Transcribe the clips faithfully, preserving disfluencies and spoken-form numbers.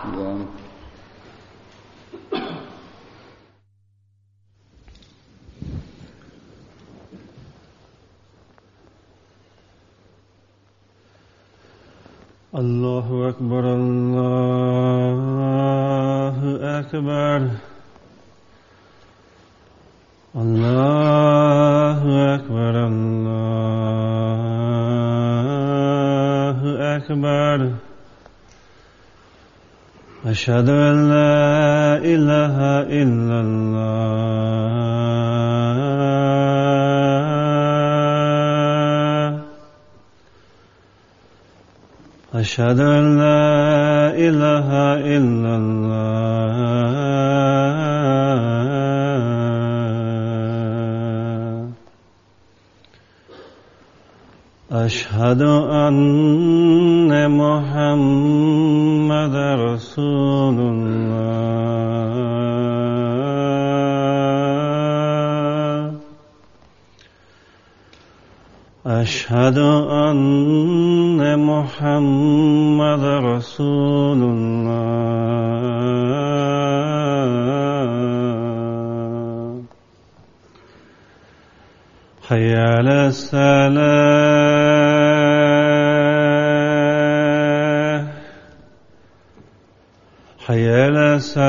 الله أكبر الله أكبر الله أكبر الله أكبر أشهد أن لا إله إلا الله أشهد أن لا إله إلا الله أشهد أن محمد رسول الله أشهد أن محمد رسول الله حي على الصلاة حي على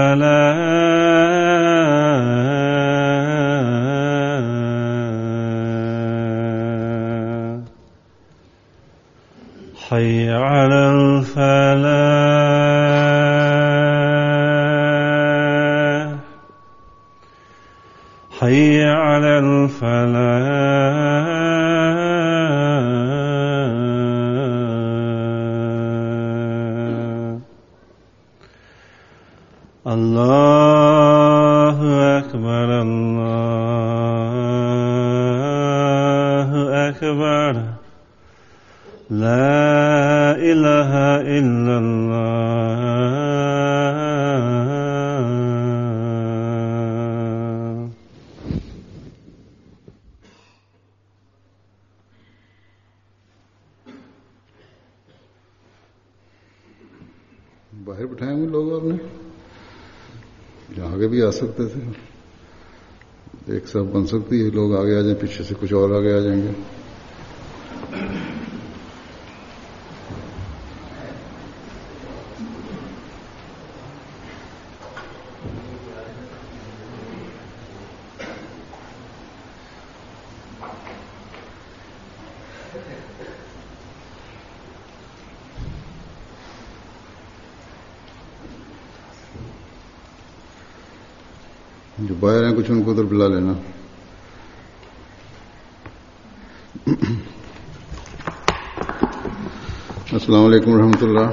الصلاة حي على الفلاح حي على الفلاح الله أكبر الله أكبر لا إله إلا الله बाहर बिठाए हैं लोग आपने यहाँ आगे भी आ सकते थे एक सब बन सकती है लोग आगे आ जाएं पीछे से कुछ और आगे आ जाएंगे जो बाहर हैं कुछ उनको उधर बुला लेना अस्सलाम वालेकुम रहमतुल्लाह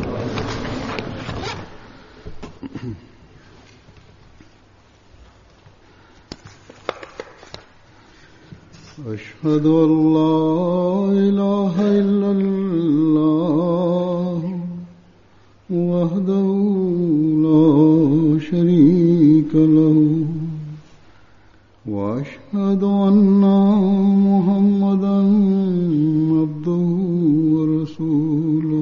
अशहदु अल्ला इलाहा इल्लल्लाह वहदहु ला शरीका लहु وأشهد أن محمدا عبده ورسوله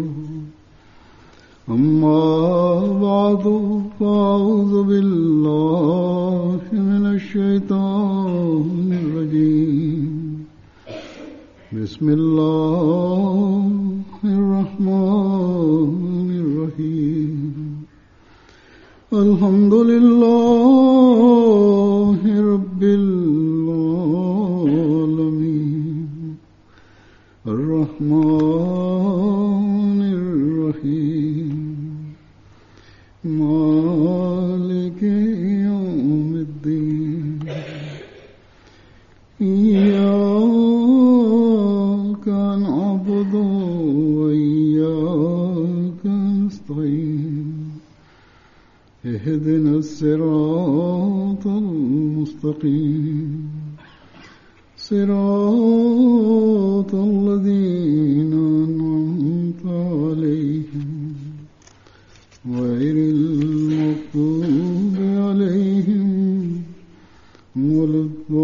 أما بعد فأعوذ بالله من الشيطان الرجيم بسم الله الرحمن الرحيم الحمد لله رب العالمين الرحمن الرحيم مالك يوم الدين إياك نعبد وإياك نستعين اهدنا الصراط المستقيم صراط الذين أنعمت عليهم غير المغضوب عليهم ولا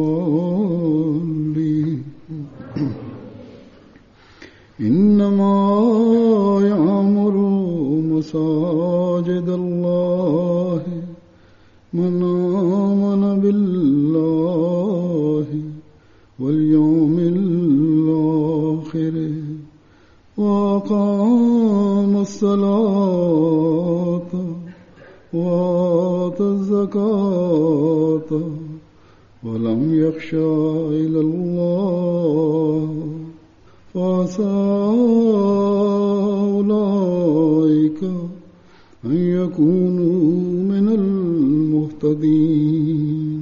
الضالين إنما يعمر مساجد مساجد الله من آمن بالله واليوم الآخر وأقام الصلاة وآتى الزكاة ولم يخشى إلا الله فعسى أولئك أن يكونوا من المهتدين.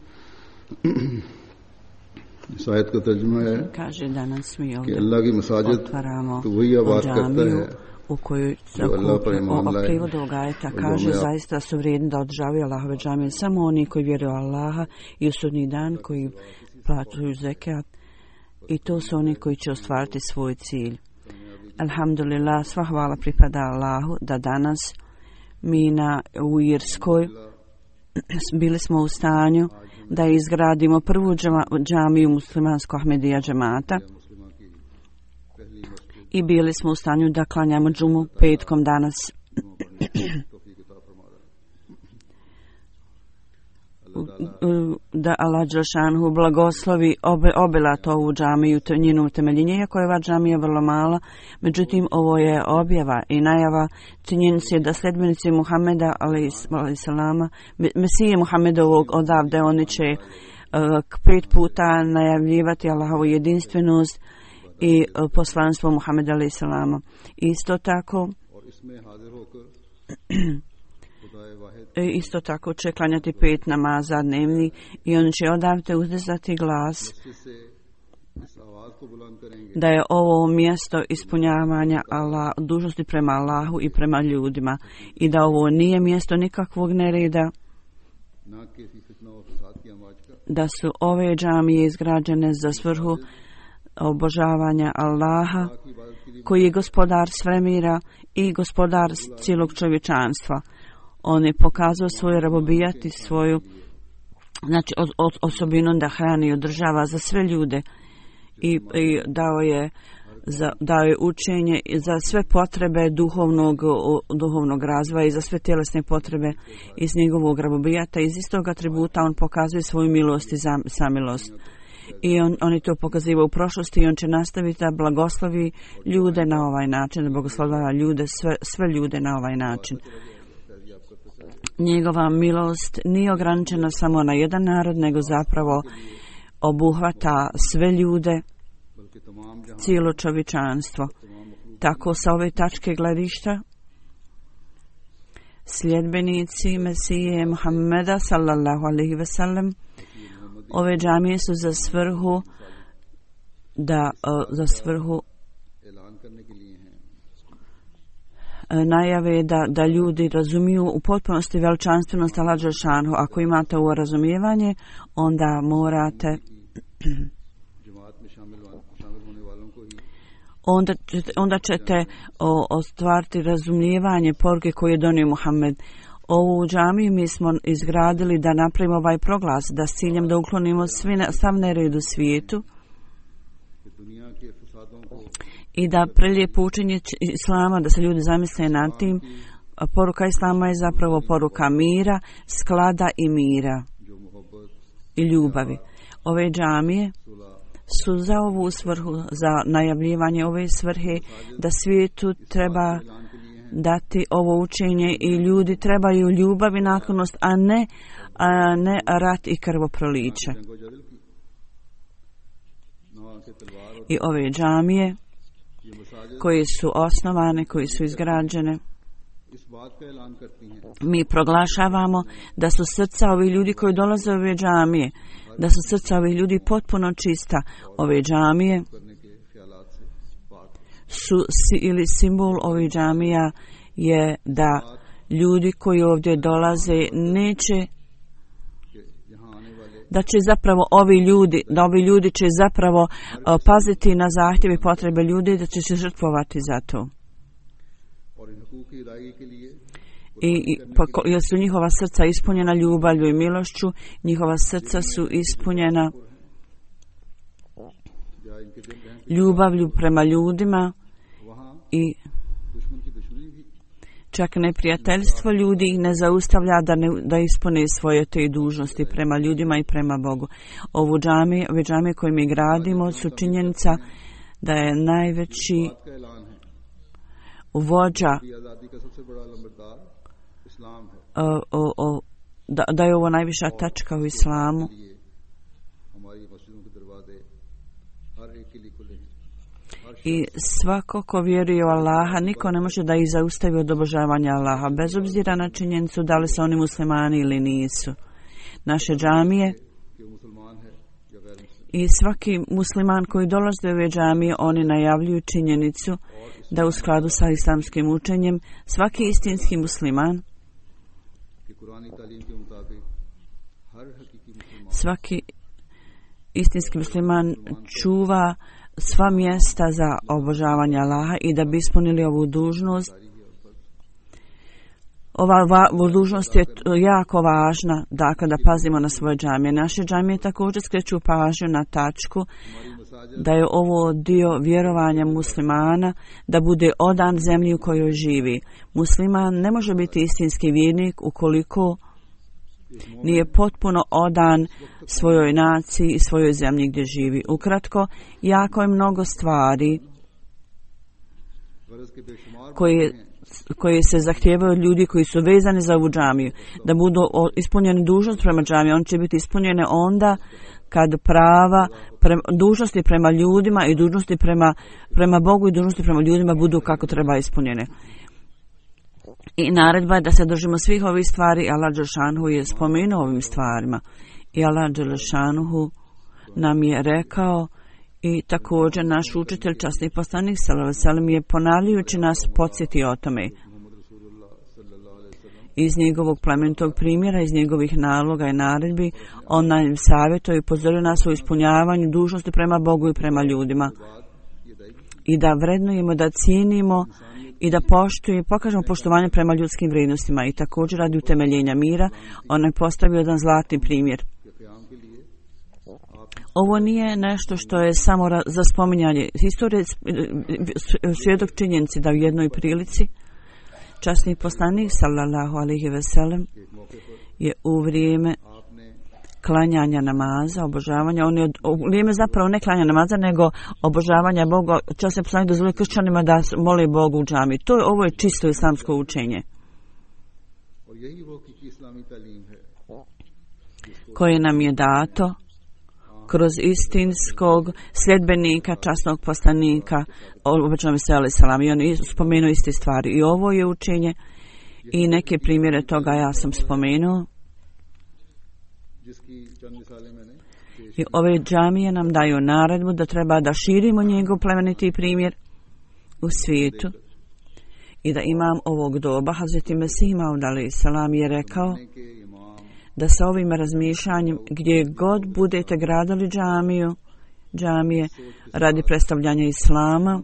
इस आयत का तर्जुमा है कि अल्लाह की मसाजिद तो वही आबाद करता है u kojoj privod ovog ajeta kaže zaista su vrijedni da održavaju Allahove džamije samo oni koji vjeruju Allaha i u sudnji dan, koji plaćaju zekat, i to su oni koji će ostvariti svoj cilj. Alhamdulillah, sva hvala pripada Allahu da danas mi na, u Irskoj bili smo u stanju da izgradimo prvu džamiju muslimanskog Ahmedija džemata i bili smo u stanju da klanjamo džumu petkom danas. Da Allah dželešanu blagoslovi obe, obilato ovu džamiju, njenu utemeljenje, iako je ova džamija vrlo mala, međutim ovo je objava i najava činjenice da sledbenici Muhameda alejhi selama, Mesije Muhamedovog odavde, oni će uh, pet puta najavljivati Allahovu jedinstvenost i uh, poslanstvo Muhameda alejhi selama. Isto tako Isto tako će klanjati pet namaza dnevni i on će odavde uzdizati glas da je ovo mjesto ispunjavanja Allah, dužnosti prema Allahu i prema ljudima i da ovo nije mjesto nikakvog nereda, da su ove džamije izgrađene za svrhu obožavanja Allaha koji je gospodar svemira i gospodar cijelog čovječanstva. On je pokazao svoju rabobijat i svoju, znači, od, od, osobinu da hrani i održava za sve ljude i, i dao je za, dao je učenje za sve potrebe duhovnog, duhovnog razvoja i za sve tjelesne potrebe iz njegovog rabobijata. Iz istog atributa on pokazuje svoju milost i samilost. I on, on je to pokazivao u prošlosti i on će nastaviti da blagoslovi ljude na ovaj način, da blagoslovava ljude, sve, sve ljude na ovaj način. Njegova milost nije ograničena samo na jedan narod, nego zapravo obuhvata sve ljude, cijelo čovječanstvo. Tako sa ove tačke gledišta sljedbenici Mesije Muhammeda sallallahu alejhi ve sellem, ove džamije su za svrhu da za svrhu najave da, da ljudi razumiju u potpunosti veličanstvenost Allah dželešanu. Ako imate ovo razumijevanje, onda morate onda ćete, onda ćete o, ostvariti razumijevanje poruke koju je donio Muhammed. Ovu džamiju mi smo izgradili da napravimo ovaj proglas, da s ciljem da uklonimo svi, sav nered u svijetu i da prelijepo učenje islama, da se ljudi zamisle nad tim. Poruka islama je zapravo poruka mira, sklada i mira i ljubavi. Ove džamije su za ovu svrhu, za najavljivanje ove svrhe, da svijetu treba dati ovo učenje i ljudi trebaju ljubav i naklonost, a ne, a ne rat i krvoproliće. I ove džamije koje su osnovane, koje su izgrađene, mi proglašavamo da su srca ovih ljudi koji dolaze u ove džamije, da su srca ovih ljudi potpuno čista. Ove džamije su ili simbol ovih džamija je da ljudi koji ovdje dolaze neće, da će zapravo ovi ljudi, da ovi ljudi će zapravo uh, paziti na zahtjeve i potrebe ljudi, da će se žrtvovati za to. I, i pa, jer su njihova srca ispunjena ljubavlju i milošću, njihova srca su ispunjena ljubavlju prema ljudima i Čak neprijateljstvo ljudi ih ne zaustavlja da, ne, da ispune svoje te dužnosti prema ljudima i prema Bogu. Ovu džamiju, ove džamije koje mi gradimo su činjenica da je najveći vođa o, o, o, da, da je ovo najviša tačka u islamu. I svako ko vjeruje u Allaha, niko ne može da ih zaustavi od obožavanja Allaha, bez obzira na činjenicu da li su oni muslimani ili nisu. Naše džamije i svaki musliman koji dolazi do ove džamije, oni najavljuju činjenicu da u skladu sa islamskim učenjem svaki istinski musliman, svaki istinski musliman čuva sva mjesta za obožavanje Allaha i da bi ispunili ovu dužnost. Ova va, dužnost je jako važna, dakle da pazimo na svoje džamije. Naše džamije također skreću pažnju na tačku da je ovo dio vjerovanja muslimana, da bude odan zemlji u kojoj živi. Musliman ne može biti istinski vjernik ukoliko nije potpuno odan svojoj naciji i svojoj zemlji gdje živi. Ukratko, jako je mnogo stvari koje, koje se zahtijevaju od ljudi koji su vezani za ovu džamiju, da budu ispunjeni dužnost prema džamiji. On će biti ispunjene onda kad prava, prema, dužnosti prema ljudima i dužnosti prema, prema Bogu i dužnosti prema ljudima budu kako treba ispunjene. I naredba je da se držimo svih ovih stvari. Allah Đelešanuhu je spomenuo ovim stvarima. I Allah Đelešanuhu nam je rekao i također naš učitelj, časni poslanik sallallahu alejhi ve sellem je ponavljajući nas podsjeti o tome. Iz njegovog plemenitog primjera, iz njegovih naloga i naredbi, on nam savjetuje i upozorio nas u ispunjavanju dužnosti prema Bogu i prema ljudima. I da vrednujemo, da cijenimo i da poštujemo, pokažemo poštovanje prema ljudskim vrijednostima. I također radi utemeljenja mira, on je postavio jedan zlatni primjer. Ovo nije nešto što je samo za spominjanje. Historija svjedok činjenici da u jednoj prilici časni poslanik sallallahu alejhi ve sellem je u vrijeme klanjanja namaza, obožavanja, on je od, u vrijeme zapravo ne klanja namaza, nego obožavanja Boga, časni poslanik dozvolio kršćanima da mole Bogu u džami. To je, ovo je čisto islamsko učenje koje nam je dato kroz istinskog sljedbenika, časnog poslanika, obećanom se alejhi selam, i on je spomenuo iste stvari. I ovo je učenje i neke primjere toga ja sam spomenuo. I ove džamije nam daju naredbu da treba da širimo njegov plemeniti primjer u svijetu i da imam ovog doba, Hazreti Mesih Maud alejhi selam je rekao da sa ovim razmišljanjem gdje god budete gradili džamiju, džamije radi predstavljanja islama,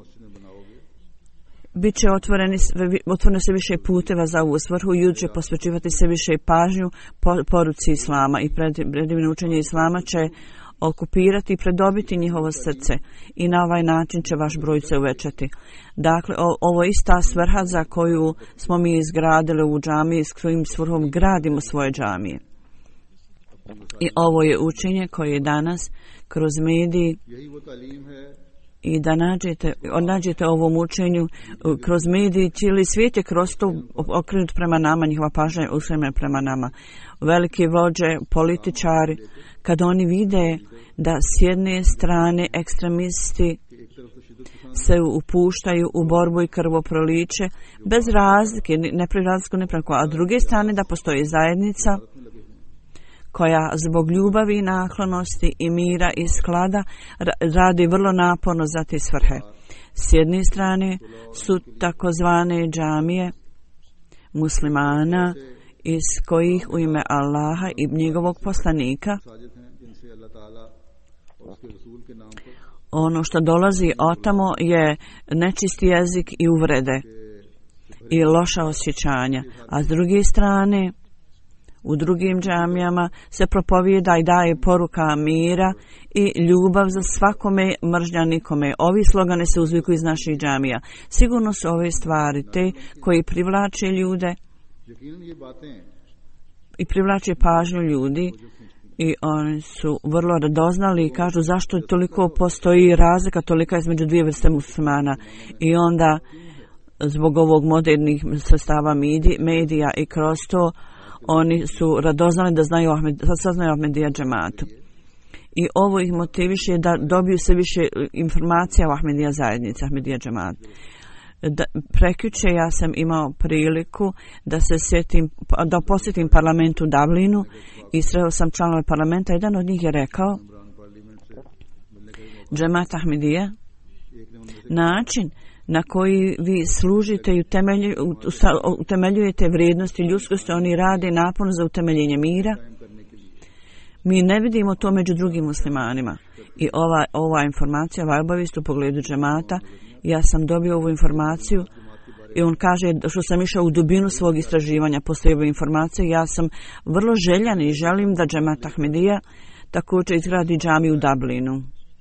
bit će otvoreni, otvoreno se više puteva za ovu svrhu i ljudi će posvećivati se više pažnju poruci islama i predivno učenje islama će okupirati i predobiti njihovo srce i na ovaj način će vaš broj se uvećati. Dakle, o, ovo je ista svrha za koju smo mi izgradili u džamiji, s kojim svrhom gradimo svoje džamije. I ovo je učenje koje je danas kroz mediji i da nađete, nađete ovom učenju kroz mediji, cijeli svijet je kroz to okrenut prema nama, njihova pažnja je usmjerena prema nama. Veliki vođe, političari, kad oni vide da s jedne strane ekstremisti se upuštaju u borbu i krvoproliće bez razlike, ne pravi razliku, ne pravi, a s druge strane da postoji zajednica koja zbog ljubavi, naklonosti i mira i sklada radi vrlo naporno za te svrhe. S jedne strane su takozvane džamije muslimana iz kojih u ime Allaha i njegovog poslanika ono što dolazi otamo je nečisti jezik i uvrede i loša osjećanja, a s druge strane U drugim džamijama se propovijeda i daje poruka mira i ljubav za svakome, mržnja nikome. Ovi slogane se uzviku iz naših džamija. Sigurno su ove stvari te koji privlače ljude i privlače pažnju ljudi i oni su vrlo radoznali i kažu zašto toliko postoji razlika tolika između dvije vrste muslimana. I onda zbog ovog modernih sredstava medija i kroz to oni su radoznali da znaju Ahmed, da saznaju Ahmedija džematu. I ovo ih motiviše da dobiju sve više informacija o Ahmedija zajednici, Ahmedija džematu. Da, prekjuče ja sam imao priliku da se sjetim, da posjetim parlament u Dublinu i sreo sam članove parlamenta. Jedan od njih je rekao džemat Ahmedija, način na koji vi služite i utemelju, utemeljujete vrijednosti ljudskosti, oni rade napon za utemeljenje mira. Mi ne vidimo to među drugim muslimanima. I ova, ova informacija, ova obavijest u pogledu džemata, ja sam dobio ovu informaciju i on kaže što sam išao u dubinu svog istraživanja poslije ove informacije. Ja sam vrlo željan i želim da džemat Ahmedija također izgradi džamiju u Dublinu.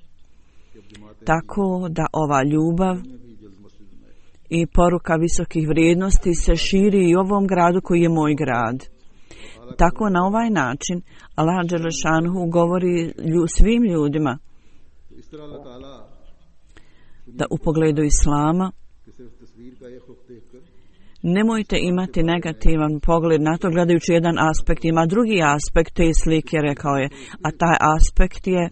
Tako da ova ljubav i poruka visokih vrijednosti se širi i u ovom gradu koji je moj grad. Tako na ovaj način Allah dželešanhu govori lju, svim ljudima da u pogledu islama nemojte imati negativan pogled na to gledajući jedan aspekt. Ima drugi aspekt te slike, rekao je, a taj aspekt je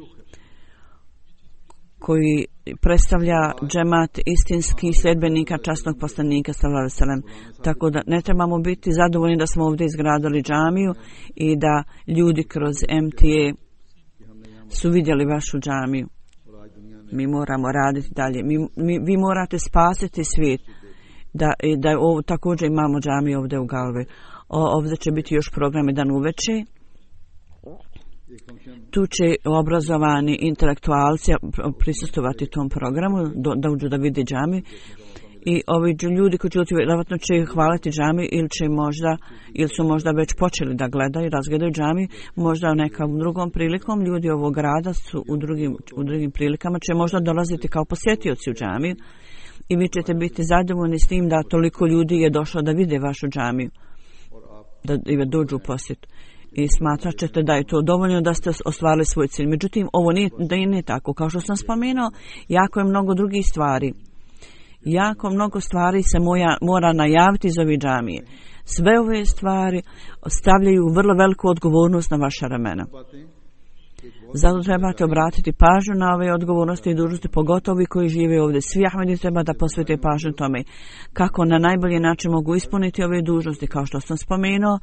koji predstavlja džemat istinskih sljedbenika časnog poslanika sallallahu alejhi ve sellem. Tako da ne trebamo biti zadovoljni da smo ovdje izgradili džamiju i da ljudi kroz M T A su vidjeli vašu džamiju. Mi moramo raditi dalje. Mi, mi, vi morate spasiti svijet. Da, da ovo, također imamo džamiju ovdje u Galve. O, ovdje će biti još program jedan uveče. Tu će obrazovani intelektualci prisustovati tom programu, do, da uđu da vidi džamiju. I ovi ljudi koji će vjerovatno će hvaliti džamiju ili će možda, ili su možda već počeli da gledaju, razgledaju džamiju, možda nekom drugom prilikom ljudi ovog grada su u drugim, u drugim prilikama će možda dolaziti kao posjetioci u džamiju i vi ćete biti zadovoljni s tim da toliko ljudi je došlo da vide vašu džamiju, da, da dođu u posjetu. I smatrat ćete da je to dovoljno da ste ostvarili svoj cilj. Međutim, ovo nije, da je ne tako. Kao što sam spomenuo, jako je mnogo drugih stvari. Jako mnogo stvari se moja, mora najaviti iz ove džamije. Sve ove stvari stavljaju vrlo veliku odgovornost na vaša ramena. Zato trebate obratiti pažnju na ove odgovornosti i dužnosti, pogotovo vi koji žive ovdje. Svi Ahmedi treba da posvete pažnju tome kako na najbolji način mogu ispuniti ove dužnosti. Kao što sam spomenuo,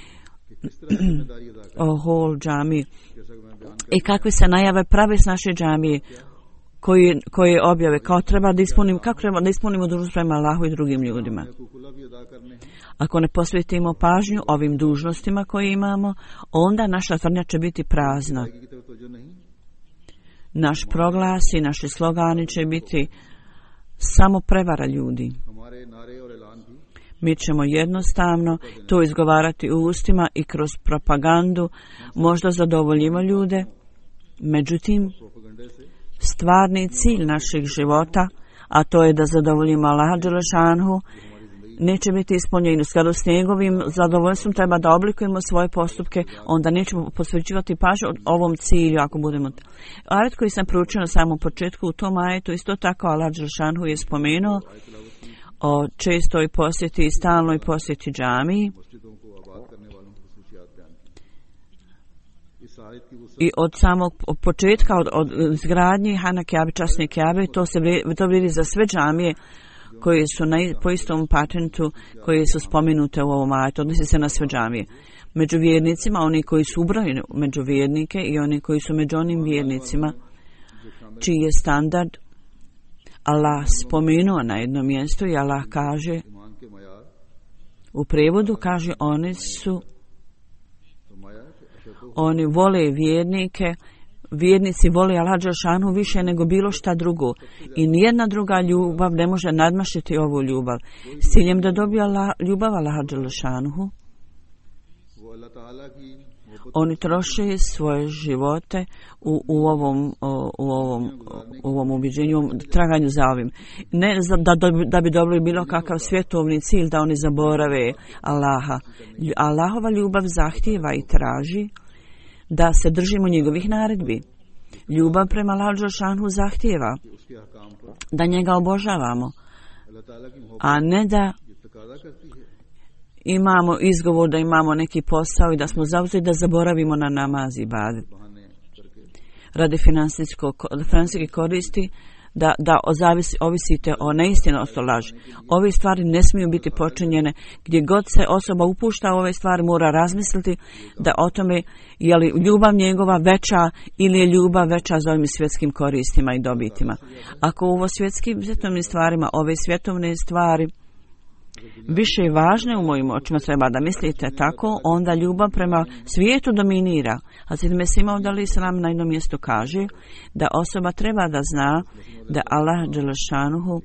o hol džamiji i kakve se najave prave s naše džamije koje, koje objave kao treba da ispunimo, kako treba da ispunimo dužnost prema Allahu i drugim ljudima. Ako ne posvetimo pažnju ovim dužnostima koje imamo, onda naša tvrdnja će biti prazna. Naš proglas i naši slogani će biti samo prevara ljudi. Mi ćemo jednostavno to izgovarati u ustima i kroz propagandu možda zadovoljimo ljude. Međutim, stvarni cilj naših života, a to je da zadovoljimo Allaha dželešanhu, neće biti ispunjen. U skladu s njegovim zadovoljstvom treba da oblikujemo svoje postupke, onda nećemo posvećivati pažnju ovom cilju ako budemo. Ajet koji sam proučio na samom početku, u tom ajetu isto tako Allah dželešanhu je spomenuo o čestoj posjeti i stalnoj posjeti džamiji. I od samog početka, od, od izgradnje Hana Kjabe, časne Kjabe, to se vrijedi, to vrijedi za sve džamije koje su na, po istom patentu koje su spomenute u ovom ajetu. Odnosi se na sve džamije. Među vjernicima, oni koji su ubrojeni među vjernike i oni koji su među onim vjernicima, čiji je standard Allah spomenuo na jednom mjestu i Allah kaže, u prevodu kaže, oni su, oni vole vjernike, vjernici vole Allah dželešanu više nego bilo šta drugo i nijedna druga ljubav ne može nadmašiti ovu ljubav. S ciljem da dobije Allah, ljubav Allah dželešanu, Oni troše svoje živote u, u, ovom, u, ovom, u ovom ubiđenju, traganju za ovim. Ne za, da, da bi dobili bilo kakav svjetovni cilj, da oni zaborave Allaha. Allahova ljubav zahtijeva i traži da se držimo njegovih naredbi. Ljubav prema Allahu dželešanu zahtijeva da njega obožavamo, a ne da imamo izgovor da imamo neki posao i da smo zauzeti da zaboravimo na namaz i ibadet. Radi financijske koristi da, da zavisi, ovisite o neistinosti, o laži. Ove stvari ne smiju biti počinjene. Gdje god se osoba upušta u ove stvari, mora razmisliti da o tome je li ljubav njegova veća ili je ljubav veća za ovim svjetskim koristima i dobitima. Ako u ovo svjetskim svjetovnim stvarima, ove svjetovne stvari više važne u mojim očima, treba da mislite tako, onda ljubav prema svijetu dominira. Hazret Mesih Maud alejhi selam na jednom mjestu kaže da osoba treba da zna da Allah dželešanuhu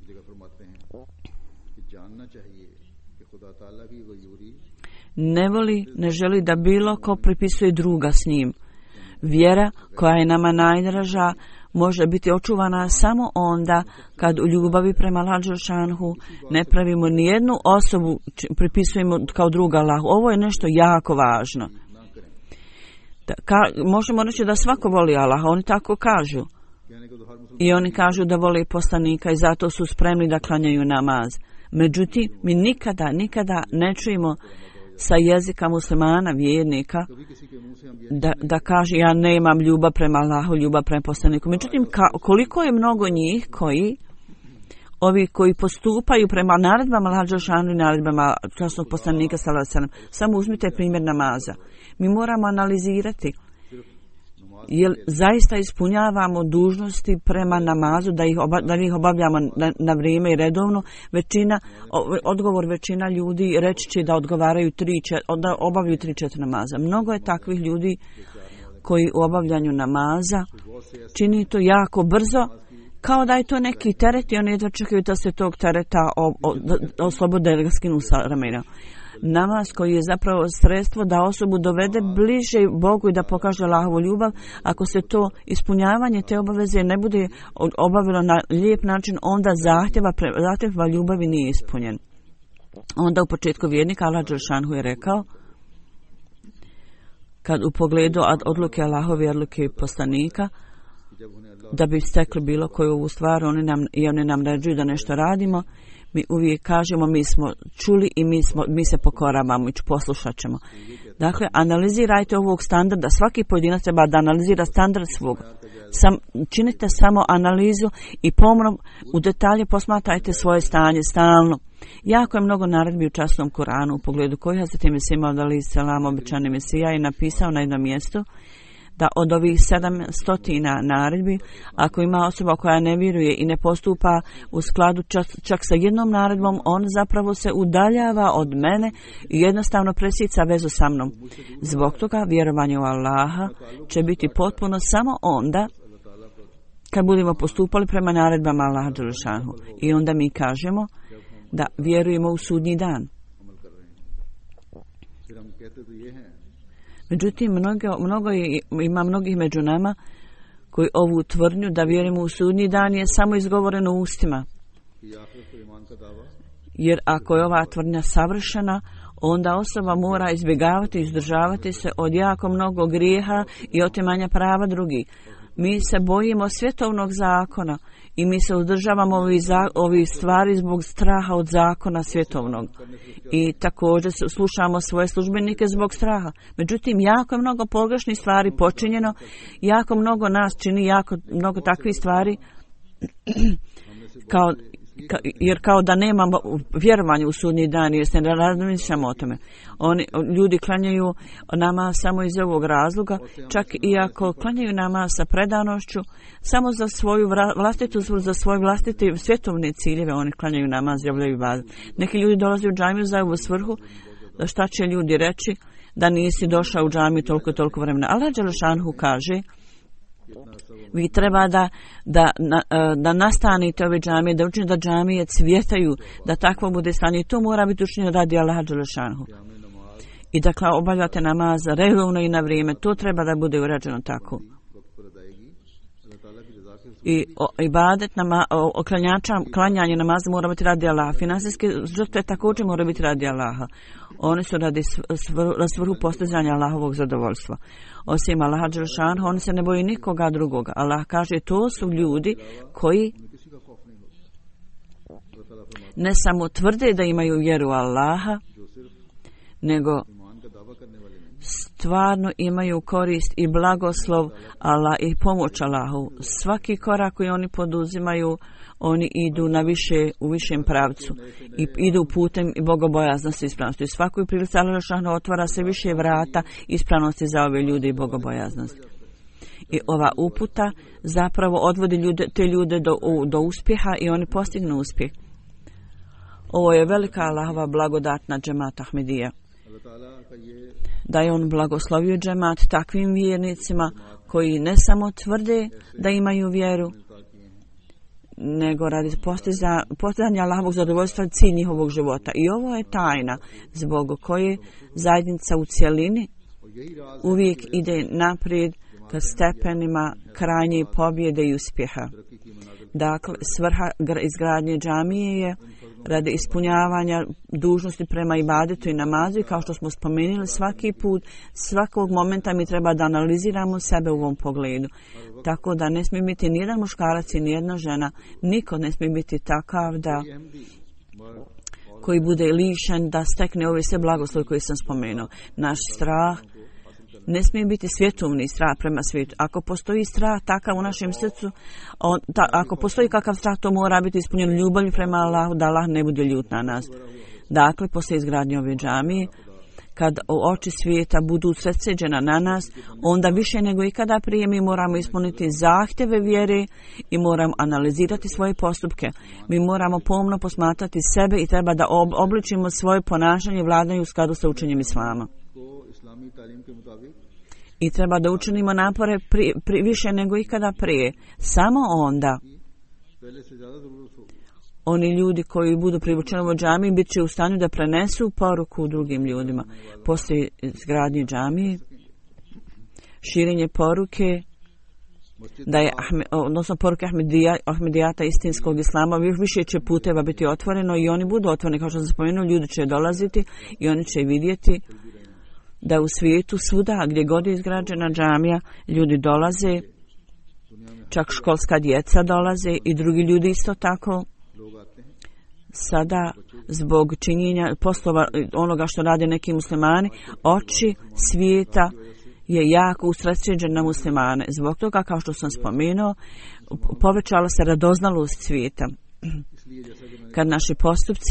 ne voli, ne želi da bilo ko pripisuje druga s njim. Vjera koja je nama najdraža može biti očuvana samo onda kad u ljubavi prema Allahu dželešanuhu ne pravimo ni jednu osobu, pripisujemo kao druga Allahu. Ovo je nešto jako važno. Da, ka, možemo reći da svako voli Allaha, oni tako kažu. I oni kažu da voli poslanika i zato su spremni da klanjaju namaz. Međutim, mi nikada, nikada ne čujemo sa jezika muslimana, vjernika, da, da kaže ja nemam ljubav prema Allahu, ljubav prema poslaniku. Međutim, ka, koliko je mnogo njih koji, ovi koji postupaju prema naredbama Allaha dželešanu i naredbama časnog poslanika sallallahu alejhi ve sellem. Samo uzmite primjer namaza. Mi moramo analizirati jel zaista ispunjavamo dužnosti prema namazu, da ih, oba, da ih obavljamo na, na vrijeme i redovno. Većina, odgovor većina ljudi reći će da odgovaraju tri, da obavljaju tri, četiri namaza. Mnogo je takvih ljudi koji u obavljanju namaza čini to jako brzo, kao da je to neki teret i oni jedva čekaju da se tog tereta oslobode, da ga skinu sa ramena. Namaz koji je zapravo sredstvo da osobu dovede bliže Bogu i da pokaže Allahovu ljubav, ako se to ispunjavanje te obaveze ne bude obavilo na lijep način, onda zahtjeva, zahtjeva ljubavi nije ispunjen. Onda u početku vjernika Allah dželešanu je rekao, kad u pogledu odluke Allahove i odluke poslanika, da bi stekli bilo koju ovu stvar, oni nam, i oni nam naređuju da nešto radimo, mi uvijek kažemo mi smo čuli i mi, smo, mi se pokoravamo i poslušat ćemo. Dakle, analizirajte ovog standarda. Svaki pojedinac treba da analizira standard svog. Sam, činite samo analizu i pomno u detalje posmatrajte svoje stanje stalno. Jako je mnogo naredbi u časnom Kuranu u pogledu koji Hazret Mesih Maud alejhi selam, obećani Mesija, je napisao na jednom mjestu da od ovih sedamstotina naredbi, ako ima osoba koja ne vjeruje i ne postupa u skladu čak, čak sa jednom naredbom, on zapravo se udaljava od mene i jednostavno presjeca vezu sa mnom. Zbog toga vjerovanje u Allaha će biti potpuno samo onda kad budemo postupali prema naredbama Allaha dželešanu. I onda mi kažemo da vjerujemo u sudnji dan. Međutim, mnogo, mnogo je, ima mnogih među nama koji ovu tvrdnju da vjerujemo u sudnji dan je samo izgovoreno ustima. Jer ako je ova tvrdnja savršena, onda osoba mora izbjegavati i izdržavati se od jako mnogo grijeha i otimanja prava drugih. Mi se bojimo svjetovnog zakona i mi se uzdržavamo ovi, za, ovi stvari zbog straha od zakona svjetovnog. I također slušamo svoje službenike zbog straha. Međutim, jako je mnogo pogrešnih stvari počinjeno, jako mnogo nas čini jako mnogo takvih stvari, kao, ka, jer kao da nemamo vjerovanje u sudnji dan, jer se ne razmišljamo o tome. Oni, ljudi klanjaju nama samo iz ovog razloga, čak i ako klanjaju nama sa predanošću, samo za svoju vlastitu, za svoje vlastite svjetovne ciljeve, oni klanjaju namaz i obavljaju ibadet. Neki ljudi dolaze u džamiju za ovu svrhu, da šta će ljudi reći, da nisi došao u džamiju toliko toliko vremena. Allah dželešanu kaže, vi treba da, da, da nastanite ove džamije, da učinite da džamije cvjetaju, da takvo bude stanje. I to mora biti učinjeno radi Allaha dželešanu. i da obavljate namaz redovno i na vrijeme. To treba da bude urađeno tako. I o, ibadet nama, o, o klanjača, klanjanje namaza mora biti radi Allaha. Finansijske žrtve također mora biti radi Allaha. Oni su radi svrhu postizanja Allahovog zadovoljstva. Osim Allaha dželešanu, oni se ne boji nikoga drugoga. Allah kaže, to su ljudi koji ne samo tvrde da imaju vjeru Allaha, nego stvarno imaju korist i blagoslov Allah i pomoć Allahu. Svaki korak koji oni poduzimaju, oni idu na više, u višem pravcu i idu putem bogobojaznosti i ispravnosti. U svakoj prilici Allah dželešanu otvara se više vrata ispravnosti za ove ljude i bogobojaznosti. I ova uputa zapravo odvodi ljude, te ljude do, do uspjeha i oni postignu uspjeh. Ovo je velika Allahova blagodat na džemat Ahmedija. Da je on blagoslovio džemat takvim vjernicima koji ne samo tvrde da imaju vjeru, nego radi postiza, postizanja Allahovog zadovoljstva cilj njihovog života. I ovo je tajna zbog koje zajednica u cjelini uvijek ide naprijed ka stepenima krajnje pobjede i uspjeha. Dakle, svrha izgradnje džamije je radi ispunjavanja dužnosti prema ibadetu i namazu i kao što smo spomenuli svaki put, svakog momenta mi treba da analiziramo sebe u ovom pogledu. Tako da ne smije biti nijedan muškarac i nijedna žena, niko ne smije biti takav da koji bude lišen da stekne ove sve blagoslove koje sam spomenuo. Naš strah ne smije biti svjetovni strah prema svijetu. Ako postoji strah takav u našem srcu, on, ta, ako postoji kakav strah, to mora biti ispunjeno ljubavlju prema Allahu, da Allah ne bude ljut na nas. Dakle, poslije izgradnje ove džamije, kad oči svijeta budu sredsređena na nas, onda više nego ikada prije mi moramo ispuniti zahtjeve vjere i moramo analizirati svoje postupke. Mi moramo pomno posmatrati sebe i treba da ob- obličimo svoje ponašanje vladanje u skladu sa učenjem Islama. I treba da učinimo napore pri, pri, više nego ikada prije. Samo onda oni ljudi koji budu privučeni u džamiji bit će u stanju da prenesu poruku drugim ljudima. Poslije izgradnje džamije, širenje poruke, da je Ahmed, odnosno poruke Ahmedija, Ahmedijata istinskog islama, još više će puteva biti otvoreno i oni budu otvoreni, kao što sam spomenuo, ljudi će dolaziti i oni će vidjeti da u svijetu svuda gdje god je izgrađena džamija, ljudi dolaze, čak školska djeca dolaze i drugi ljudi isto tako. Sada, zbog činjenja poslova onoga što rade neki muslimani, oči svijeta je jako usredsređen na muslimane. Zbog toga, kao što sam spomenuo, povećala se radoznalost svijeta. Kad naši postupci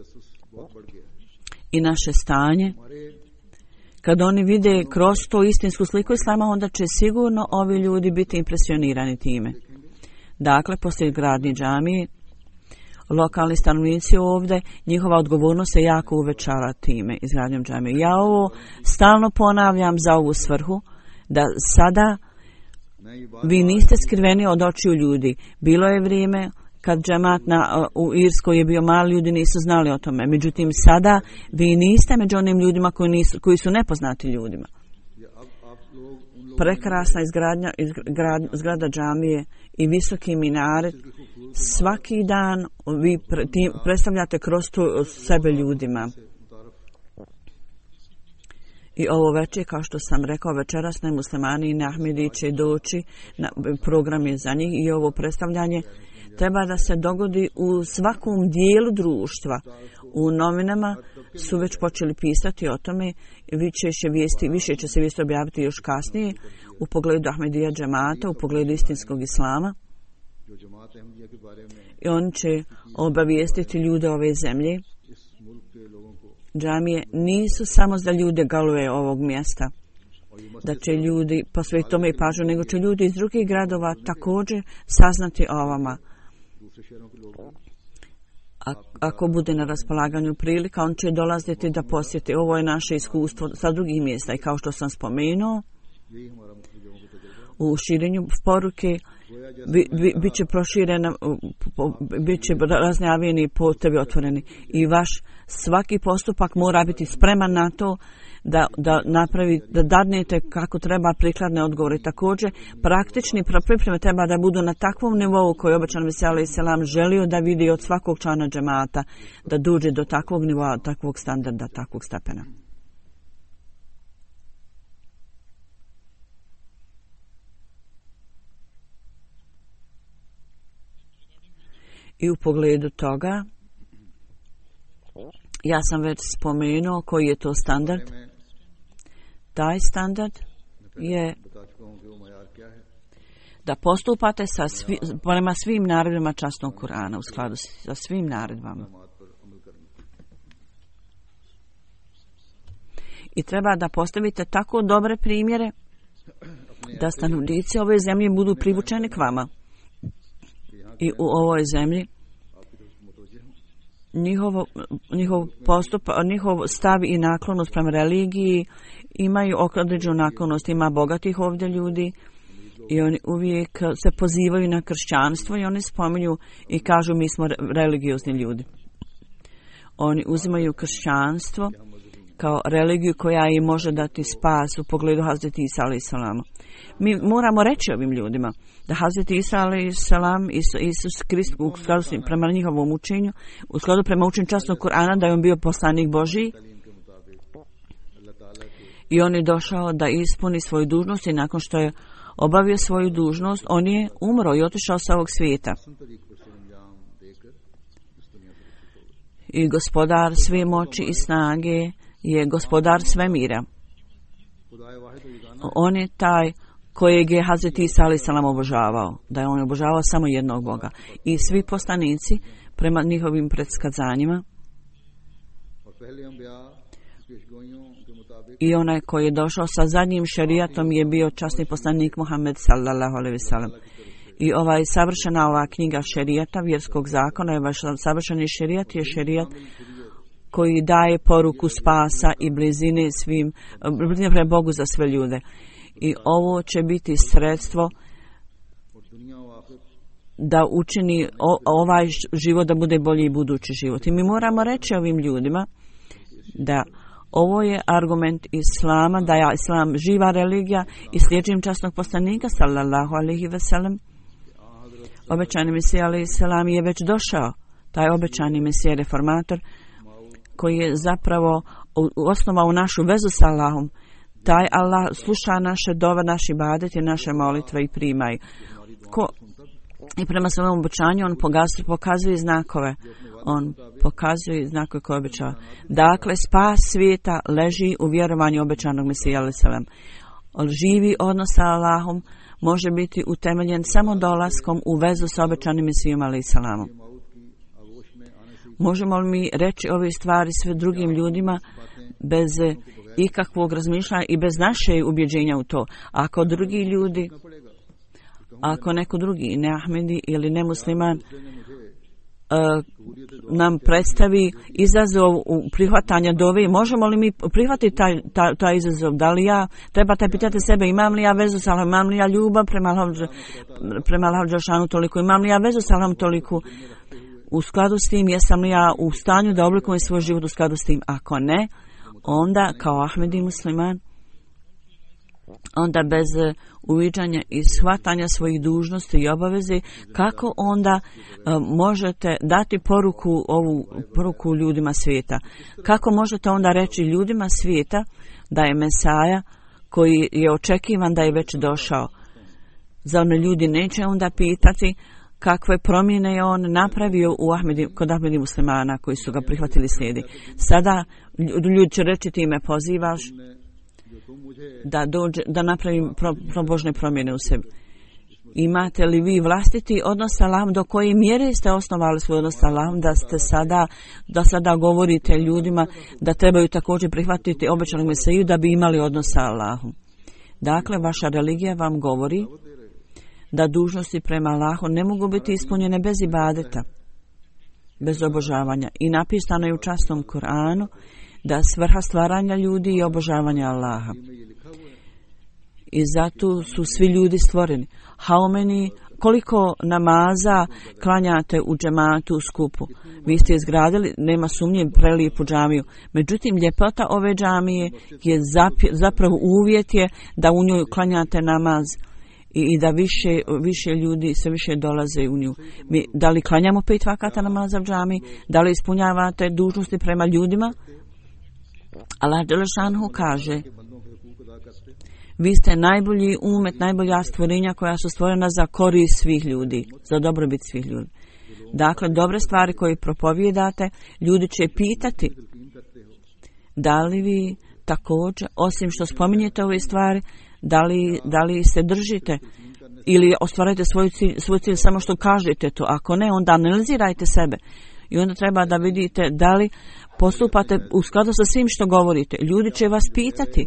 i naše stanje, kad oni vide kroz to istinsku sliku islama, onda će sigurno ovi ljudi biti impresionirani time. Dakle, poslije gradnje džamije, lokalni stanovnici ovdje, njihova odgovornost se jako uvećala time, izgradnjom džamije. Ja ovo stalno ponavljam za ovu svrhu, da sada vi niste skriveni od očiju ljudi. Bilo je vrijeme kad džemat na, u Irskoj je bio mali, ljudi nisu znali o tome. Međutim, sada vi niste među onim ljudima koji, nisu, koji su nepoznati ljudima. Prekrasna izgradnja, izgrad, zgrada džamije i visoki minaret, svaki dan vi pre, tim, predstavljate kroz to sebe ljudima. I ovo večer, kao što sam rekao, večeras ne muslimani i ne Ahmedi će doći, na, program je za njih i ovo predstavljanje treba da se dogodi u svakom dijelu društva. U novinama su već počeli pisati o tome, više će, vijesti, više će se vijesti objaviti još kasnije u pogledu Ahmedija džemata, u pogledu istinskog islama. I on će obavijestiti ljude ove zemlje. Džamije nisu samo za ljude galuje ovog mjesta, da će ljudi posvetiti tome i pažnju, nego će ljudi iz drugih gradova također saznati o ovama. A, ako bude na raspolaganju prilika, on će dolaziti da posjeti. Ovo je naše iskustvo sa drugih mjesta i kao što sam spomenuo, u širenju poruke bi, bi, bit će proširena, bit će raznjavljeni putevi otvoreni i vaš svaki postupak mora biti spreman na to da, da napravi, da dadnete kako treba prikladne odgovore. Također, praktični pripreme treba da budu na takvom nivou koji obećan Mesija alejhi selam želio da vidi od svakog člana džemata, da dođe do takvog nivoa, takvog standarda, takvog stepena. I u pogledu toga, ja sam već spomenuo koji je to standard. Taj standard je da postupate sa svi, prema svim naredbama časnog Kur'ana, u skladu sa svim naredbama. I treba da postavite tako dobre primjere da stanovnici ove zemlje budu privučeni k vama. I u ovoj zemlji njihov, njihov postup, njihov stav i naklonost prema religiji imaju određenu naklonost. Ima bogatih ovdje ljudi i oni uvijek se pozivaju na kršćanstvo i oni spominju i kažu mi smo religiozni ljudi. Oni uzimaju kršćanstvo kao religiju koja im može dati spas u pogledu Hazreti Isa alejhi selam. Mi moramo reći ovim ljudima da Hazreti Isa alejhi selam, Isus Krist, u skladu prema njihovom učenju, u skladu prema učenju časnog Kur'ana, da je on bio poslanik Božji i on je došao da ispuni svoju dužnost i nakon što je obavio svoju dužnost, on je umro i otišao sa ovog svijeta. I gospodar sve moći i snage je gospodar svemira. On je taj kojeg je Hazreti Isa alejhi selam obožavao, da je on obožavao samo jednog Boga. I svi poslanici, prema njihovim predskazanjima, i onaj koji je došao sa zadnjim šerijatom je bio časni poslanik Muhammed sallallahu alejhi ve sellem. I ovaj savršena ova knjiga šerijata, vjerskog zakona, je vaš savršeni šerijat, je šerijat koji daje poruku spasa i blizine svim, blizine prema Bogu za sve ljude. I ovo će biti sredstvo da učini ovaj život da bude bolji i budući život. I mi moramo reći ovim ljudima da ovo je argument Islama, da je Islam živa religija i slijeđim časnog poslanika sallallahu alejhi ve sellem. Obećani Mesija alejhi selam je već došao, taj obećani Mesija reformator koji je zapravo osnovao našu vezu sa Allahom. Taj Allah sluša naše dove, naši ibadet i naše molitve i prima ih. Ko, i prema svom obećanju on pokazuje, pokazuje znakove. On pokazuje znakove koje obećava. Dakle, spas svijeta leži u vjerovanju obećanog Mesija alejhi selam. Živi odnos sa Allahom može biti utemeljen samo dolaskom u vezu sa obećanim Mesijom alejhi selamom. Možemo li mi reći ove stvari sve drugim ljudima bez ikakvog razmišljanja i bez naše ubjeđenja u to? Ako drugi ljudi, ako neko drugi, ne Ahmedi ili ne musliman, uh, nam predstavi izazov u prihvatanja dove, možemo li mi prihvatiti taj, taj, taj izazov? Da li ja, trebate pitati sebe, imam li ja vezu sa Allahom, imam li ja ljubav prema Allahom, prema Allahom Đelešanu toliko, imam li ja vezu sa Allahom toliko? U skladu s tim, jesam li ja u stanju da oblikujem svoj život u skladu s tim? Ako ne, onda kao Ahmedi musliman, onda bez uviđanja i shvatanja svojih dužnosti i obaveze, kako onda uh, možete dati poruku, ovu poruku ljudima svijeta? Kako možete onda reći ljudima svijeta da je Mesaja koji je očekivan da je već došao? Zar me ljudi neće onda pitati kakve promjene je on napravio u Ahmedi, kod Ahmedi muslimana koji su ga prihvatili slijedi? Sada ljudi će reći ti me pozivaš da, dođe, da napravim pro, probožne promjene u sebi. Imate li vi vlastiti odnos sa Allahom? Do koje mjere ste osnovali svoj odnos sa Allahom da ste sada, da sada govorite ljudima da trebaju također prihvatiti obećanog Mesiju da bi imali odnos sa Allahom? Dakle, vaša religija vam govori da dužnosti prema Allahu ne mogu biti ispunjene bez ibadeta, bez obožavanja. I napisano je u časnom Kur'anu da svrha stvaranja ljudi je obožavanje Allaha. I zato su svi ljudi stvoreni. How many koliko namaza klanjate u džematu u skupu. Vi ste izgradili, nema sumnje, prelijepu džamiju. Međutim, ljepota ove džamije je zapravo uvjet je da u njoj klanjate namaz i da više, više ljudi se više dolaze u nju. Mi, da li klanjamo pet vakata namaza u džamiji? Da li ispunjavate dužnosti prema ljudima? Allah Đelešanhu kaže: vi ste najbolji umet, najbolja stvorenja koja su stvorena za korist svih ljudi, za dobrobit svih ljudi. Dakle, dobre stvari koje propovijedate, ljudi će pitati da li vi također, osim što spominjete ove stvari, da li, da li se držite ili ostvarujete svoj cilj, svoj cilj samo što kažete to. Ako ne, onda analizirajte sebe. I onda treba da vidite da li postupate u skladu sa svim što govorite. Ljudi će vas pitati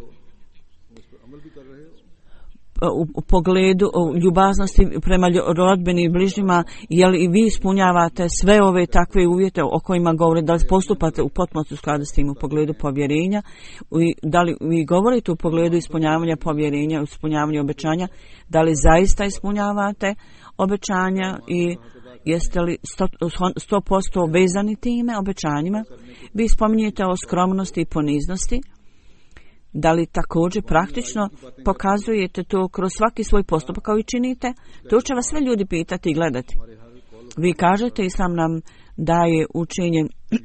u, u pogledu u ljubaznosti prema rodbini i bližnjima, je li i vi ispunjavate sve ove takve uvjete o kojima govorite, da li postupate u potpunosti u skladu s tim u pogledu povjerenja, da li vi govorite u pogledu ispunjavanja povjerenja, ispunjavanja obećanja, da li zaista ispunjavate obećanja i jeste li sto posto vezani time obećanjima. Vi spominjete o skromnosti i poniznosti. Da li također praktično pokazujete to kroz svaki svoj postupak kao i činite? To će vas sve ljudi pitati i gledati. Vi kažete, Islam nam daje učenje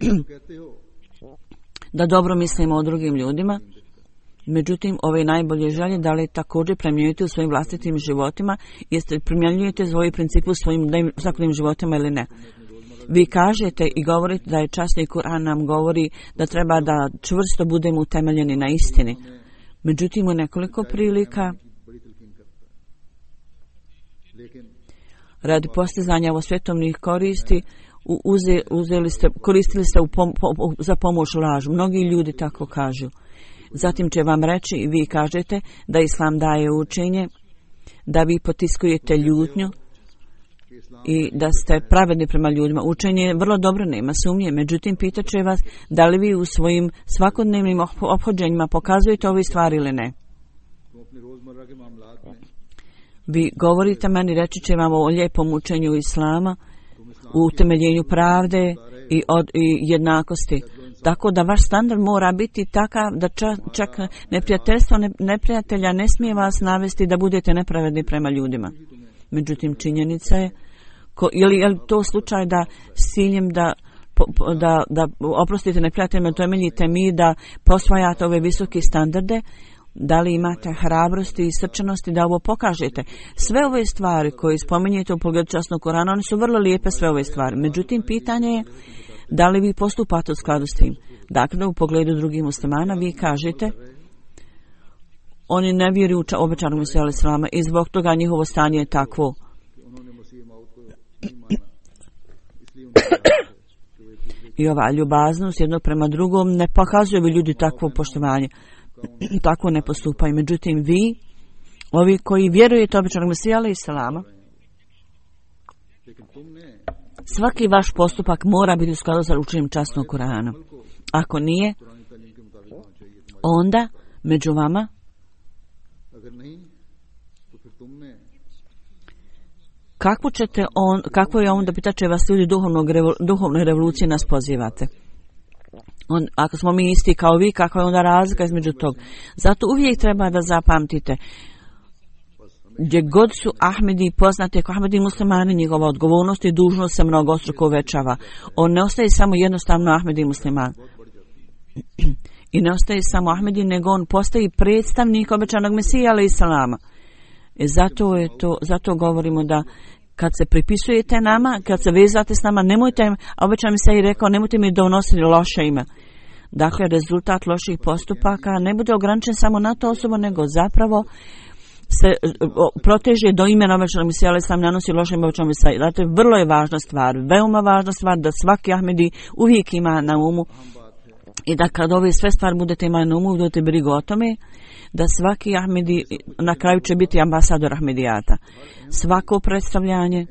da dobro mislimo o drugim ljudima. Međutim, ove najbolje želje da li također primjenjujete u svojim vlastitim životima, jeste li primjenjujete svoje principe u svojim svakodnevnim životima ili ne? Vi kažete i govorite da je časni Kur'an nam govori da treba da čvrsto budemo utemeljeni na istini. Međutim, u nekoliko prilika radi postizanja ovo svjetovnih koristi uze, uzeli ste, koristili ste u pom, po, za pomoć lažu. Mnogi ljudi tako kažu. Zatim će vam reći i vi kažete da Islam daje učenje da vi potiskujete ljutnju i da ste pravedni prema ljudima. Učenje je vrlo dobro, nema sumnje. Međutim, pitat će vas da li vi u svojim svakodnevnim ophođenjima pokazujete ove stvari ili ne. Vi govorite meni, reći će vam o lijepom učenju Islama, u utemeljenju pravde i, od, i jednakosti. Tako da vaš standard mora biti takav da čak, čak neprijateljstvo ne, neprijatelja ne smije vas navesti da budete nepravedni prema ljudima. Međutim, činjenica je, ko, je, li, je li to slučaj da s ciljem da, da, da oprostite neprijateljima, temeljite mi da posvajate ove visoke standarde, da li imate hrabrosti i srčanosti da ovo pokažete. Sve ove stvari koje spominjete u pogledu časnog Korana, one su vrlo lijepe, sve ove stvari. Međutim, pitanje je da li vi postupate u skladu s tim. Dakle, u pogledu drugih muslimana vi kažete oni ne vjeruju u obećanog Mesiju alejhi selama i zbog toga njihovo stanje je takvo. I ova ljubaznost jednog prema drugom ne pokazuje vi ljudi takvo poštovanje. Tako ne postupaju. Međutim, vi, ovi koji vjerujete obećanog Mesija alejhi selama, svaki vaš postupak mora biti u skladu sa učenjem časnog Kur'ana. Ako nije, onda među vama kako ćete on, kako je onda, pitaće vas ljudi duhovnog, duhovne revolucije nas pozivate. On, ako smo mi isti kao vi, kakva je onda razlika između tog? Zato uvijek treba da zapamtite, gdje god su Ahmedi poznati kao Ahmedi muslimani, njegova odgovornost i dužnost se mnogostruko uvećava. On ne ostaje samo jednostavno Ahmedi musliman. I ne ostaje samo Ahmedi, nego on postaje predstavnik obećanog Mesija alejhi selama. E zato je to, zato govorimo da kad se pripisujete nama, kad se vezate s nama, nemojte, a obećan Mesija je rekao, nemojte mi donositi loše ime. Dakle, rezultat loših postupaka ne bude ograničen samo na to osobu, nego zapravo se proteže do imena obećanog Mesija alejhi selam, nanosi loše ime obećanog Mesija. Zato je vrlo je važna stvar, veoma važna stvar da svaki Ahmedi uvijek ima na umu i da kad ove sve stvari budete imali na umu, budete brigu o tome, da svaki Ahmedi na kraju će biti ambasador Ahmedijata. Svako predstavljanje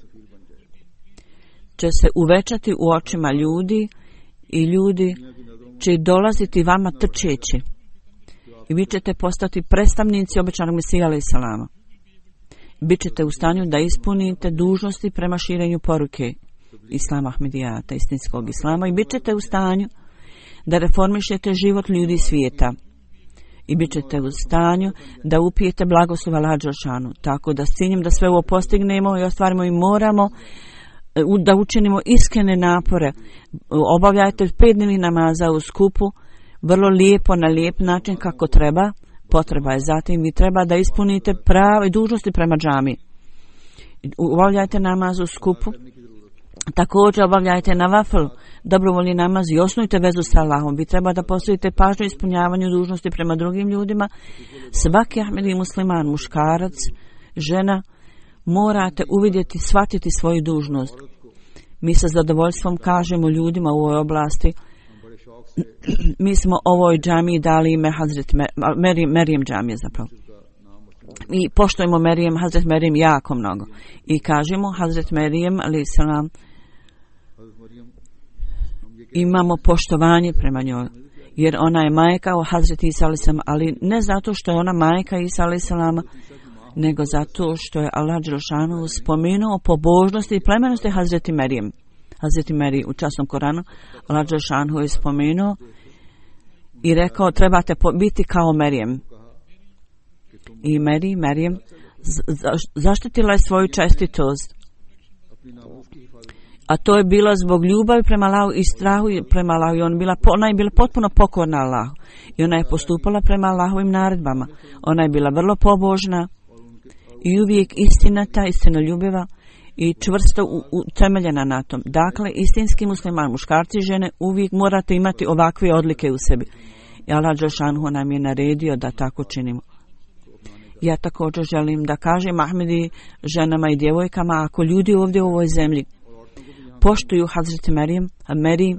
će se uvećati u očima ljudi i ljudi će dolaziti vama trčeći. I vi ćete postati predstavnici obećanog Mesija alejhi selama. bit ćete u stanju da ispunite dužnosti prema širenju poruke Islama Ahmedijata, istinskog Islama, i bit ćete u stanju da reformišete život ljudi svijeta. I bit ćete u stanju da upijete blagoslov Allaha dželešanu. Tako da s ciljem da sve ovo postignemo i ostvarimo i moramo da učinimo iskrene napore. Obavljajte petdnevni namaza u skupu, vrlo lijepo, na lijep način kako treba. Potreba je zatim, vi treba da ispunite prave dužnosti prema džami. Obavljajte namaz u skupu. Također obavljajte navafl, dobrovoljni namaz i osnujte vezu sa Allahom. Vi treba da postojite pažnju ispunjavanju dužnosti prema drugim ljudima. Svaki Ahmedi musliman, muškarac, žena, morate uvidjeti, shvatiti svoju dužnost. Mi sa zadovoljstvom kažemo ljudima u ovoj oblasti, mi smo ovoj džamiji dali ime Hazret Merijem, Merijem džamije zapravo. Mi poštujemo Merijem, Hazret Merijem jako mnogo. I kažemo Hazret Merijem, ali selam, imamo poštovanje prema njoj. Jer ona je majka o Hazret Isa alejhi selam, ali ne zato što je ona majka Isa alejhi selam, nego zato što je Allah dželešanu spomenuo pobožnosti i plemenosti Hazreti Merijem. Hazreti Meri u časnom Koranu Allah dželešanu je spomenuo i rekao trebate biti kao Merijem. I Meri, Merijem zaštitila je svoju čestitost. A to je bilo zbog ljubavi prema Allahu i strahu prema Allahu. I ona, bila, ona je bila potpuno pokorna Allahu. I ona je postupala prema Allahovim naredbama. Ona je bila vrlo pobožna i uvijek istinata, istinoljubiva i čvrsto utemeljena na tom. Dakle, istinski musliman, muškarci i žene, uvijek morate imati ovakve odlike u sebi. I Allah dželešanu nam je naredio da tako činimo. Ja također želim da kažem Ahmedi ženama i djevojkama, ako ljudi ovdje u ovoj zemlji poštuju Hazreti Merijem, a Meri,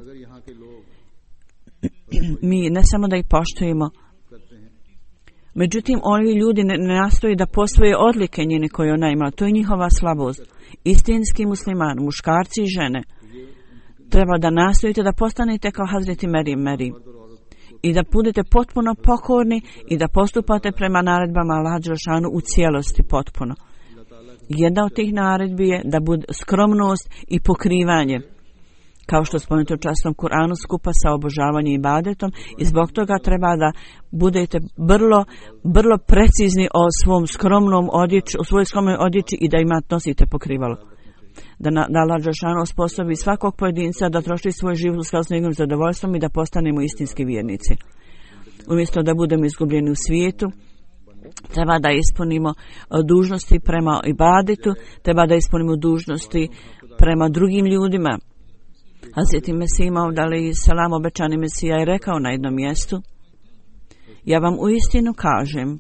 mi ne samo da ih poštujemo, međutim, oni ljudi ne, ne nastoji da posvoje odlike njene koje ona ima. To je njihova slabost. Istinski musliman, muškarci i žene, treba da nastojite da postanete kao Hazreti Meri, Meri. I da budete potpuno pokorni i da postupate prema naredbama Allaha dželešanu u cijelosti potpuno. Jedna od tih naredbi je da bude skromnost i pokrivanje. Kao što spomenuto u časnom Kur'anu, skupa sa obožavanjem i ibadetom, i zbog toga treba da budete vrlo, vrlo precizni o svom skromnom odjeći, o svojoj skromnoj odjeći i da imate nosite pokrivalo. Da, na, da Allah dželešanu osposobi svakog pojedinca da troši svoj život u skladu s njegovim zadovoljstvom i da postanemo istinski vjernici. Umjesto da budemo izgubljeni u svijetu, treba da ispunimo dužnosti prema ibadetu, treba da ispunimo dužnosti prema drugim ljudima. Hazreti Mesih Maud alejhi selam, obećani Mesija, je rekao na jednom mjestu: ja vam uistinu kažem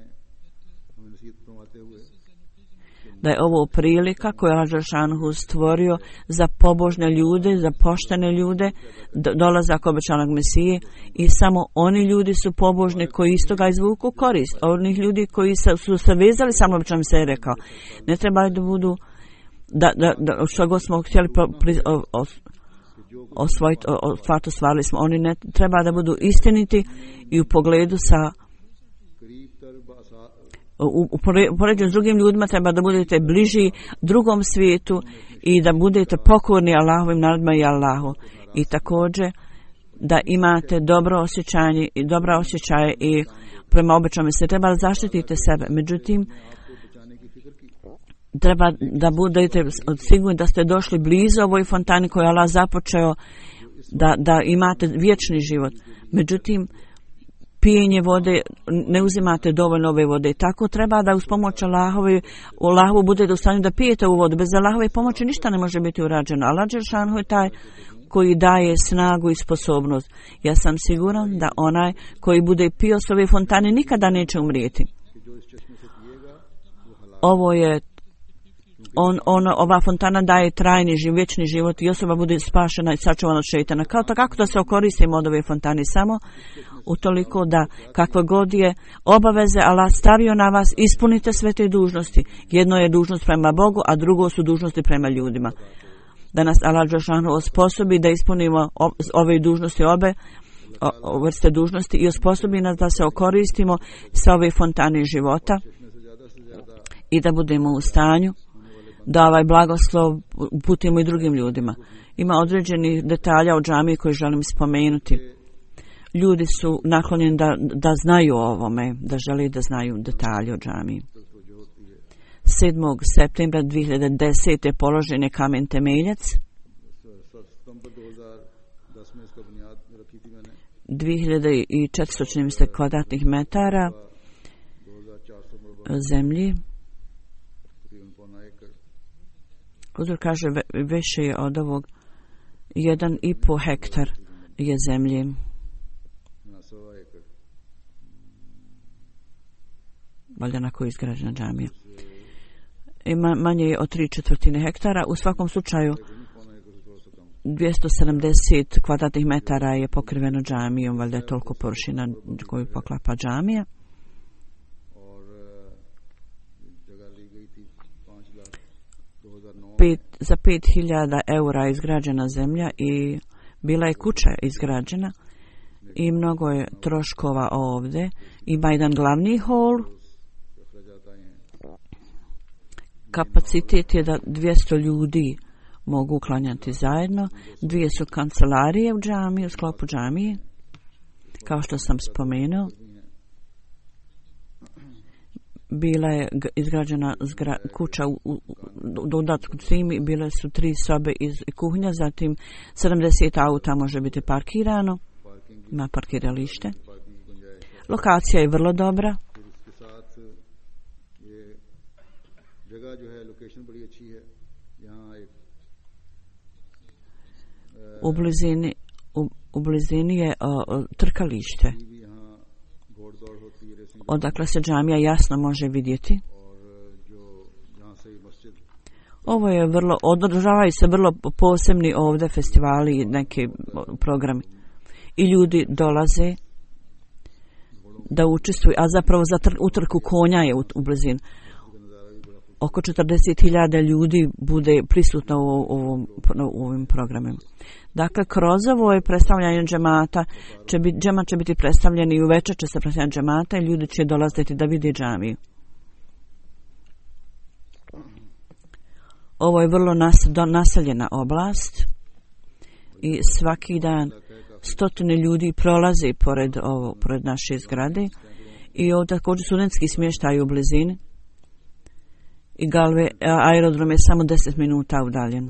da je ovo prilika koju je Allah dželešanu stvorio za pobožne ljude, za poštene ljude, dolazak obećanog Mesije, i samo oni ljudi su pobožni koji iz toga izvuku korist. Onih ljudi koji su se vezali samo obećanom Mesije, je rekao, ne treba da budu da, da, da što god smo htjeli pri, o, o, osvojiti, ostvariti, ostvarili smo. Oni ne treba da budu istiniti i u pogledu sa u poređenju s drugim ljudima treba da budete bliži drugom svijetu i da budete pokorni Allahovim naredbama i Allahu. I također da imate dobro osjećanje i dobra osjećaje i prema obećanju se treba da zaštitite sebe. Međutim, treba da budete sigurni da ste došli blizu ovoj fontani koju Allah započeo, da, da imate vječni život. Međutim, pijenje vode, ne uzimate dovoljno ove vode. I tako treba da uz pomoć Allahove, u Allahu budete u stanju da pijete u vodu. Bez Allahove pomoći ništa ne može biti urađeno. Allah dželešanu je taj koji daje snagu i sposobnost. Ja sam siguran da onaj koji bude pio s ove fontane nikada neće umrijeti. Ovo je On, on, ova fontana daje trajni život, vječni život i osoba bude spašena i sačuvana od šejtana. Kao to kako da se okoristimo od ove fontane? Samo utoliko da kakve god je obaveze Allah stavio na vas, ispunite sve te dužnosti. Jedno je dužnost prema Bogu, a drugo su dužnosti prema ljudima. Da nas Allah dželešanu osposobi da ispunimo ove dužnosti, obe o, vrste dužnosti, i osposobi nas da se okoristimo sa ove fontane života i da budemo u stanju da ovaj blagoslov uputimo i drugim ljudima. Ima određenih detalja o džamiji koje želim spomenuti. Ljudi su naklonjeni da, da znaju o ovome, da žele da znaju detalje o džamiji. sedmog septembra dvije hiljade desete položen je kamen temeljac. dvije hiljade četiristo čini mi se kvadratnih metara zemlji. Uzor kaže više je od ovog jedan i po hektar je zemlje. Valjda na kojoj je izgrađena džamija. Ima manje je od tri četvrtine hektara. U svakom slučaju dvjesto sedamdeset kvadratnih metara je pokriveno džamijom, valjda je toliko površina koju poklapa džamija. Pet, za pet hiljada eura je izgrađena zemlja i bila je kuća izgrađena i mnogo je troškova ovdje. Ima jedan glavni hol. Kapacitet je da dvjesto ljudi mogu uklanjati zajedno. Dvije su kancelarije u džamiji, u sklopu džamije. Kao što sam spomenuo, bila je izgrađena zgra, kuća u, u, u dodatku svimi, bile su tri sobe iz kuhinja, zatim sedamdeset auta može biti parkirano, ima parkiralište. Lokacija je vrlo dobra. U blizini, u, u blizini je o, trkalište. Odakle se džamija jasno može vidjeti. Ovo je vrlo, održavaju se vrlo posebni ovdje festivali i neki programi. I ljudi dolaze da učestvuju, a zapravo za tr, utrku konja je u, u blizini. Oko četrdeset hiljada ljudi bude prisutno u, u, u ovim programima. Dakle, kroz ovo je predstavljanje džemata, će biti, džemat će biti predstavljen i uveče će se predstavljati džemata i ljudi će dolaziti da vidi džamiju. Ovo je vrlo nas, do, naseljena oblast i svaki dan stotine ljudi prolazi pored, ovo, pored naše zgrade i ovdje također studentski smještaj u blizini. I Galve aerodrom je samo deset minuta udaljen.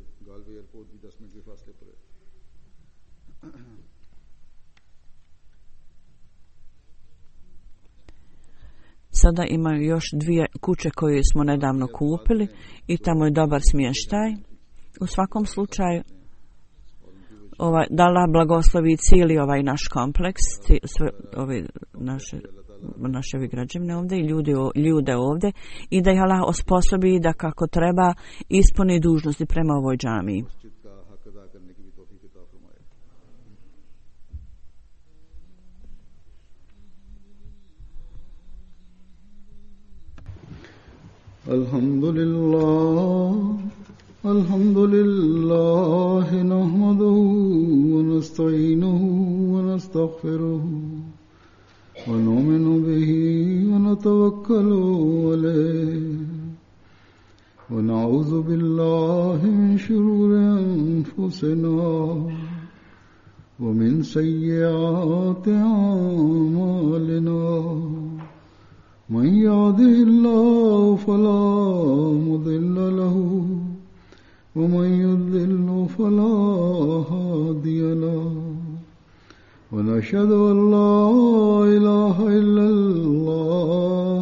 Sada imaju još dvije kuće koje smo nedavno kupili i tamo je dobar smještaj. U svakom slučaju, ovaj, da Allah blagoslovi cijeli ovaj naš kompleks, sve ove naše naše građevine ovdje i ljudi, ljude ovdje i da ih Allah osposobi da kako treba ispuni dužnosti prema ovoj džamiji. Alhamdulillah, alhamdulillah, nahmaduhu wa nasta'inuhu wa nastaghfiruhu. ونؤمن به ونتوكل عليه ونعوذ بالله من شرور أنفسنا ومن سيئات أعمالنا من يهده الله فلا مضل له ومن يضلل فلا هادي له ونشهد أن لا إله إلا الله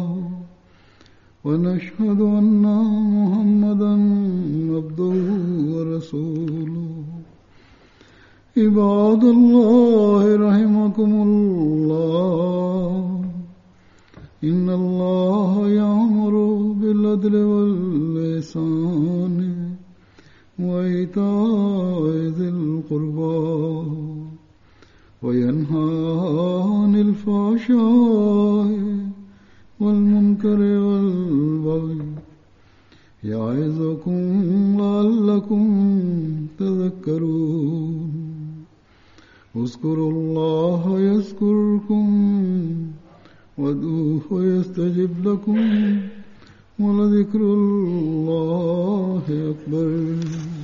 ونشهد أن محمدا عبده ورسوله عباد الله رحمكم الله إن الله يأمر بالعدل والإحسان وإيتاء ذي القربى وينهى عن الفحشاء والمنكر والبغي يعظكم لعلكم تذكرون اذكروا الله يذكركم وادعوه يستجب لكم ولذكر الله أكبر.